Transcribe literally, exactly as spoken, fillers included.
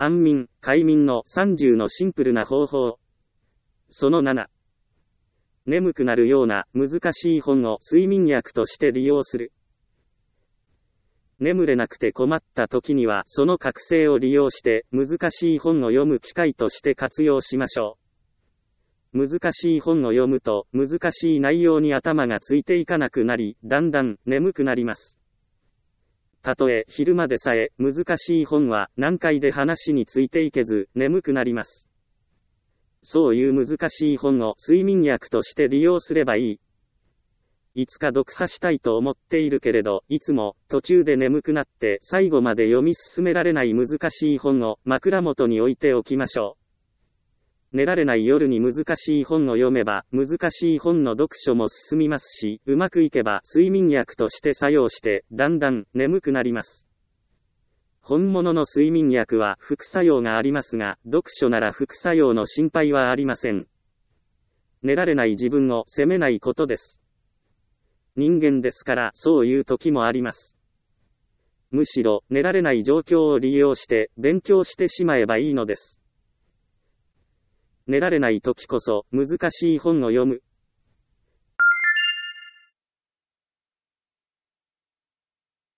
安眠、快眠のさんじゅうのシンプルな方法。そのなな。眠くなるような難しい本を睡眠薬として利用する。眠れなくて困った時にはその覚醒を利用して難しい本を読む機会として活用しましょう。難しい本を読むと難しい内容に頭がついていかなくなり、だんだん眠くなります。たとえ昼間でさえ難しい本は難解で話についていけず眠くなります。そういう難しい本を睡眠薬として利用すればいい。いつか読破したいと思っているけれど、いつも途中で眠くなって最後まで読み進められない難しい本を枕元に置いておきましょう。寝られない夜に難しい本を読めば難しい本の読書も進みますし、うまくいけば睡眠薬として作用してだんだん眠くなります。本物の睡眠薬は副作用がありますが、読書なら副作用の心配はありません。寝られない自分を責めないことです。人間ですからそういう時もあります。むしろ寝られない状況を利用して勉強してしまえばいいのです。寝られない時こそ難しい本を読む。